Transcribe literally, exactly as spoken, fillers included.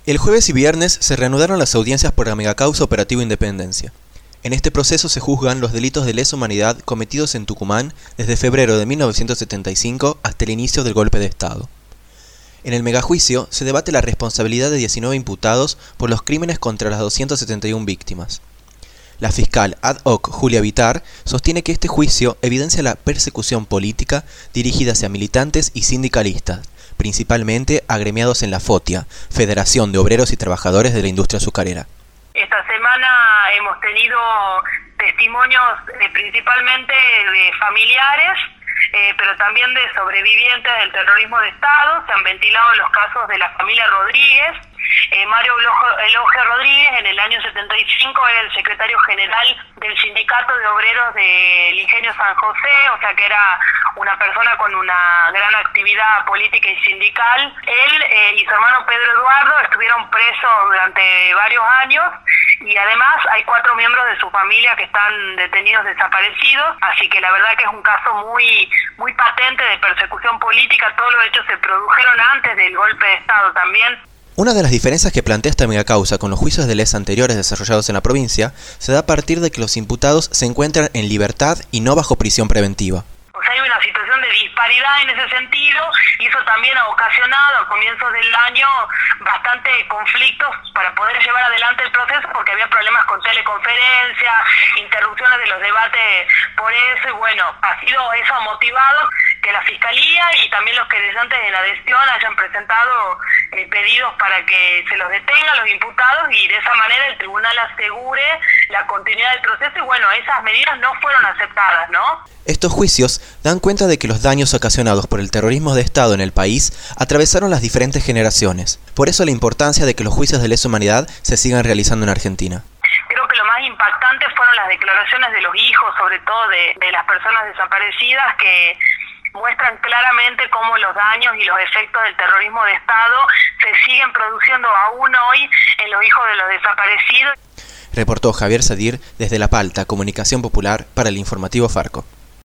El jueves y viernes se reanudaron las audiencias por la megacausa Operativo Independencia. En este proceso se juzgan los delitos de lesa humanidad cometidos en Tucumán desde febrero de mil novecientos setenta y cinco hasta el inicio del golpe de Estado. En el megajuicio se debate la responsabilidad de diecinueve imputados por los crímenes contra las doscientas setenta y una víctimas. La fiscal ad hoc Julia Vitar sostiene que este juicio evidencia la persecución política dirigida hacia militantes y sindicalistas, principalmente agremiados en la FOTIA, Federación de Obreros y Trabajadores de la Industria Azucarera. Esta semana hemos tenido testimonios eh, principalmente de familiares, eh, pero también de sobrevivientes del terrorismo de Estado. Se han ventilado los casos de la familia Rodríguez. Eh, Mario Eloge Rodríguez en el año setenta y cinco era el secretario general del Sindicato de Obreros del Ingenio San José, o sea que era una persona con una gran actividad política y sindical. Él eh, y su hermano Pedro Eduardo estuvieron presos durante varios años y además hay cuatro miembros de su familia que están detenidos desaparecidos, así que la verdad que es un caso muy, muy patente de persecución política. Todos los hechos se produjeron antes del golpe de Estado también. Una de las diferencias que plantea esta megacausa con los juicios de lesa anteriores desarrollados en la provincia se da a partir de que los imputados se encuentran en libertad y no bajo prisión preventiva. O sea, hay una situación de disparidad en ese sentido y eso también ha ocasionado a comienzos del año bastante conflictos para poder llevar adelante el proceso, porque había problemas con teleconferencias, interrupciones de los debates por eso, y bueno, ha sido eso motivado que la Fiscalía y también los querellantes de la adhesión hayan presentado eh, pedidos para que se los detengan los imputados y de esa manera el tribunal asegure la continuidad del proceso, y bueno, esas medidas no fueron aceptadas, ¿no? Estos juicios dan cuenta de que los daños ocasionados por el terrorismo de Estado en el país atravesaron las diferentes generaciones. Por eso la importancia de que los juicios de lesa humanidad se sigan realizando en Argentina. Creo que lo más impactante fueron las declaraciones de los hijos, sobre todo de, de las personas desaparecidas, que muestran claramente cómo los daños y los efectos del terrorismo de Estado se siguen produciendo aún hoy en los hijos de los desaparecidos. Reportó Javier Sadir desde La Palta, Comunicación Popular, para el Informativo Farco.